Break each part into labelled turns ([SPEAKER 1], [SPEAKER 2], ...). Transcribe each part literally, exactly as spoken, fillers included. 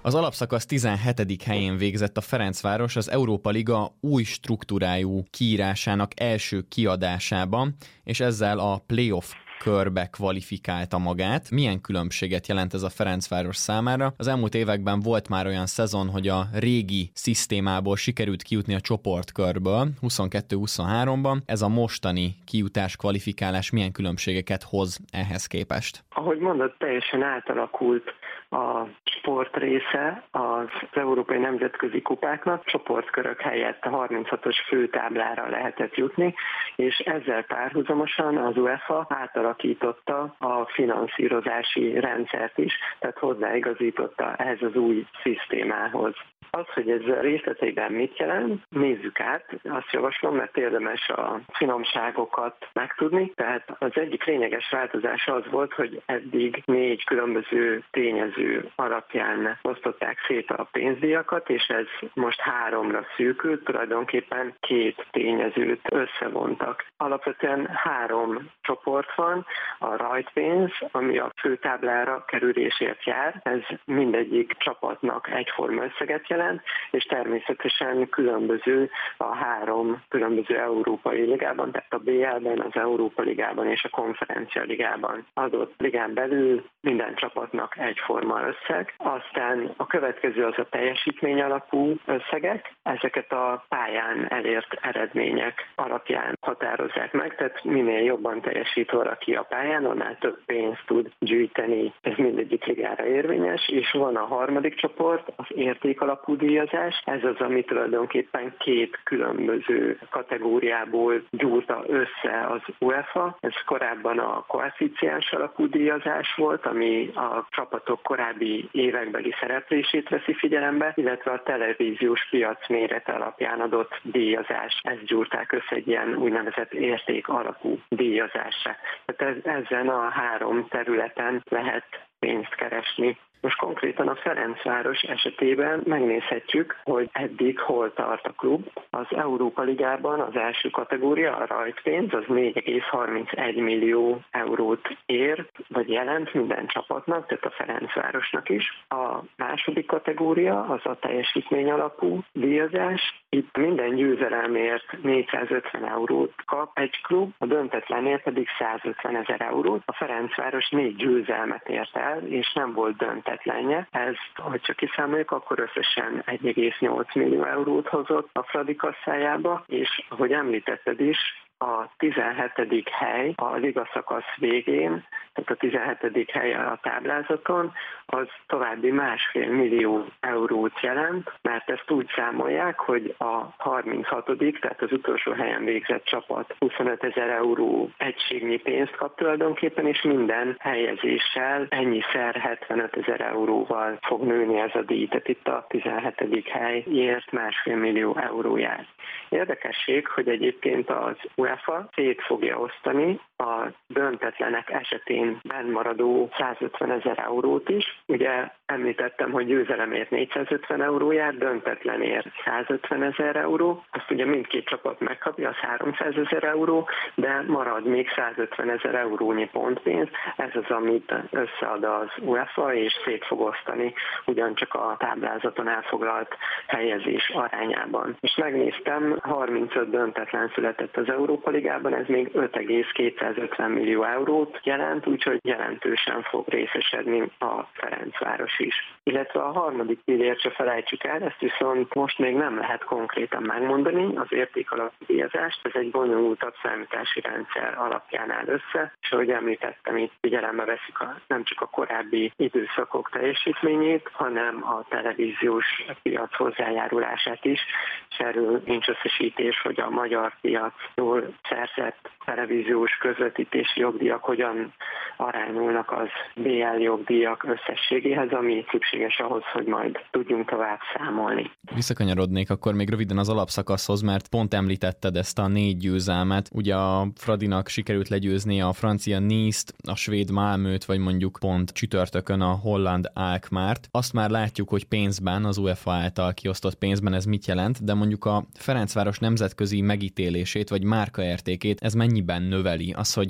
[SPEAKER 1] Az alapszakasz tizenhetedik helyén végzett a Ferencváros az Európa Liga új struktúrájú kiírásának első kiadásában, és ezzel a playoff körbe kvalifikálta magát. Milyen különbséget jelent ez a Ferencváros számára? Az elmúlt években volt már olyan szezon, hogy a régi szisztémából sikerült kijutni a csoportkörből huszonkettő huszonháromban. Ez a mostani kijutás, kvalifikálás milyen különbségeket hoz ehhez képest?
[SPEAKER 2] Ahogy mondod, teljesen átalakult a sport része az európai nemzetközi kupáknak. Csoportkörök helyett a harminchatos főtáblára lehetett jutni, és ezzel párhuzamosan az UEFA átalakította a finanszírozási rendszert is, tehát hozzáigazította ehhez az új szisztémához. Az, hogy ez részleteiben mit jelent, nézzük át, azt javaslom, mert érdemes a finomságokat megtudni. Tehát az egyik lényeges változás az volt, hogy eddig négy különböző tényező alapján osztották szét a pénzdíjakat, és ez most háromra szűkült, tulajdonképpen két tényezőt összevontak. Alapvetően három csoport van, a rajtpénz, ami a főtáblára kerülésért jár, ez mindegyik csapatnak egyforma összeget jelent, és természetesen különböző a három különböző európai ligában, tehát a bé el-ben, az Európa Ligában és a Konferencia Ligában adott ligán belül minden csapatnak egyforma összeg. Aztán a következő az a teljesítmény alapú összegek, ezeket a pályán elért eredmények alapján határozzák meg, tehát minél jobban teljesít valaki a pályán, annál több pénzt tud gyűjteni, ez mindegyik ligára érvényes, és van a harmadik csoport, az érték alapú díjazás, ez az, ami tulajdonképpen két különböző kategóriából gyúrta össze az UEFA. Ez korábban a koeficiens alapú díjazás volt, ami a csapatok korábbi évekbeli szereplését veszi figyelembe, illetve a televíziós piac mérete alapján adott díjazás. Ezt gyúrták össze egy ilyen úgynevezett érték alapú díjazásra. Tehát ez, ezen a három területen lehet pénzt keresni. Most konkrétan a Ferencváros esetében megnézhetjük, hogy eddig hol tart a klub. Az Európa Ligában az első kategória, a rajtpénz, az négy egész harmincegy millió eurót ér, vagy jelent minden csapatnak, tehát a Ferencvárosnak is. A második kategória az a teljesítmény alapú díjazás. Itt minden győzelemért négyszázötven eurót kap egy klub, a döntetlenért pedig százötven ezer eurót. A Ferencváros négy győzelmet ért el, és nem volt döntetlenje. Ez, hogy csak kiszámoljuk, akkor összesen egy egész nyolc millió eurót hozott a Fradi kasszájába, és ahogy említetted is, a tizenhetedik hely a ligaszakasz végén, tehát a tizenhetedik hely a táblázaton, az további másfél millió eurót jelent, mert ezt úgy számolják, hogy a harminchatodik tehát az utolsó helyen végzett csapat huszonötezer euró egységnyi pénzt kap tulajdonképpen, és minden helyezéssel ennyiszer hetvenötezer euróval fog nőni ez a díj. Tehát itt a tizenhetedik helyért másfél millió euró jár. Érdekesség, hogy egyébként az UEFA szét fogja osztani a döntetlenek esetén bennmaradó százötven ezer eurót is. Ugye említettem, hogy győzelemért négyszázötven euró jár, döntetlenért százötven ezer euró. Azt ugye mindkét csapat megkapja, az háromszázezer euró, de marad még százötven ezer eurónyi pontpénz. Ez az, amit összead az UEFA, és szét fog osztani ugyancsak a táblázaton elfoglalt helyezés arányában. És megnéztem, harmincöt döntetlen született az Európa Ligában, ez még öt egész kétszázötven millió eurót jelent, úgyhogy jelentősen fog részesedni a Ferencváros is. Illetve a harmadik pillért se felejtsük el, ezt viszont most még nem lehet konkrétan megmondani, az értékalapú díjazást, ez egy bonyolultabb számítási rendszer alapján áll össze, és ahogy említettem, itt figyelembe veszik a, nem csak a korábbi időszakok teljesítményét, hanem a televíziós piac hozzájárulását is, és erről nincs összesítés, hogy a magyar piacról szerzett televíziós közvetítési jogdíjak hogyan arányulnak az bé el jogdíjak összességéhez, ami szükséges ahhoz, hogy majd tudjunk tovább számolni.
[SPEAKER 1] Visszakanyarodnék akkor még röviden az alapszakaszhoz, mert pont említetted ezt a négy győzelmet. Ugye a Fradinak sikerült legyőzni a francia Nice-t, a svéd Malmöt, vagy mondjuk pont csütörtökön a holland Alkmaart. Azt már látjuk, hogy pénzben, az UEFA által kiosztott pénzben ez mit jelent, de mondjuk a Ferencváros nemzetközi megítélését, vagy márkaértékét ez mennyiben növeli? Az, hogy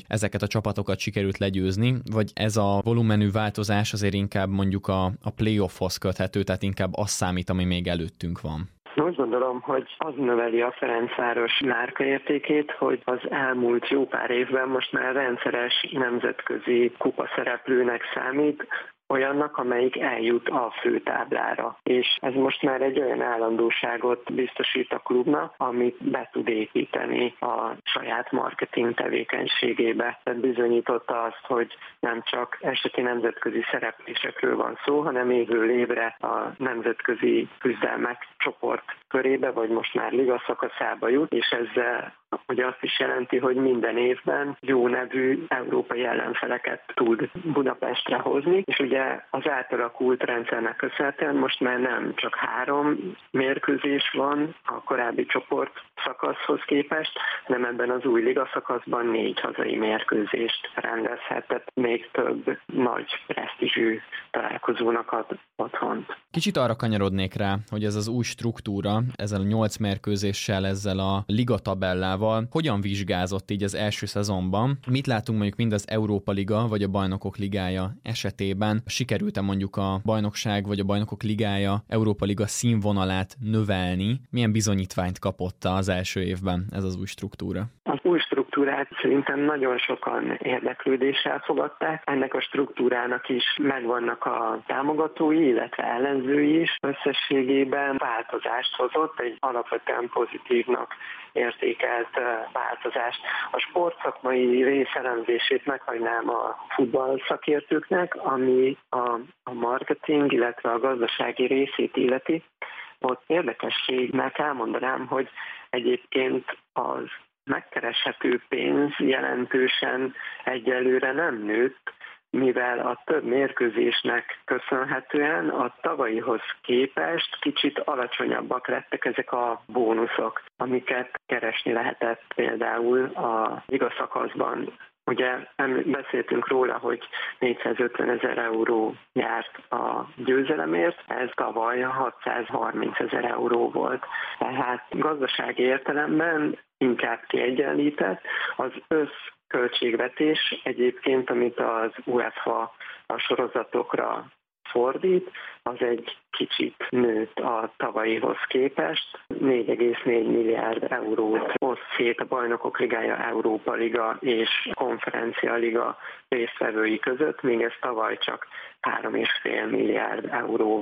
[SPEAKER 1] ezeket a csapatokat sikerült legyőzni, vagy ez a volumenű változás azért inkább mondjuk a, a playoffhoz köthető, tehát inkább az számít, ami még előttünk van?
[SPEAKER 2] Úgy gondolom, hogy az növeli a Ferencváros márkaértékét, hogy az elmúlt jó pár évben most már rendszeres nemzetközi kupaszereplőnek számít, olyannak, amelyik eljut a főtáblára. És ez most már egy olyan állandóságot biztosít a klubnak, amit be tud építeni a saját marketing tevékenységébe. Tehát bizonyította azt, hogy nem csak eseti nemzetközi szereplésekről van szó, hanem évről évre a nemzetközi küzdelmek csoport körébe, vagy most már liga szakaszába jut, és ezzel ugye azt is jelenti, hogy minden évben jó nevű európai ellenfeleket tud Budapestre hozni, és ugye az átalakult rendszernek köszönhetően most már nem csak három mérkőzés van a korábbi csoport szakaszhoz képest, hanem ebben az új liga szakaszban négy hazai mérkőzést rendezhet, tehát még több nagy presztízsű találkozónak ad otthont.
[SPEAKER 1] Kicsit arra kanyarodnék rá, hogy ez az új struktúra, ezzel a nyolc mérkőzéssel, ezzel a ligatabellával hogyan vizsgázott így az első szezonban. Mit látunk mondjuk mind az Európa Liga, vagy a Bajnokok Ligája esetében? Sikerült-e mondjuk a bajnokság, vagy a Bajnokok Ligája, Európa Liga színvonalát növelni? Milyen bizonyítványt kapott az első évben ez az új struktúra?
[SPEAKER 2] Az új struktúrát szerintem nagyon sokan érdeklődéssel fogadták. Ennek a struktúrának is megvannak a támogatói, illetve ellenzői is. Összességében változást hozott, egy alapvetően pozitívnak értékelt változást. A sportszakmai részeremzését meghagynám a futball szakértőknek, ami a, a marketing, illetve a gazdasági részét illeti. Ott érdekességnek elmondanám, hogy egyébként az megkereshető pénz jelentősen egyelőre nem nőtt, mivel a több mérkőzésnek köszönhetően a tavalyihoz képest kicsit alacsonyabbak lettek ezek a bónuszok, amiket keresni lehetett például a ligaszakaszban. Ugye beszéltünk róla, hogy négyszázötven ezer euró járt a győzelemért, ez tavaly hatszázharminc ezer euró volt. Tehát gazdasági értelemben inkább kiegyenlített. Az összköltségvetés egyébként, amit az UEFA a sorozatokra fordít, az egy kicsit nőtt a tavalyihoz képest. négy egész négy milliárd eurót oszt szét a Bajnokok Ligája, Európa Liga és Konferencia Liga résztvevői között, még ez tavaly csak három egész öt milliárd euró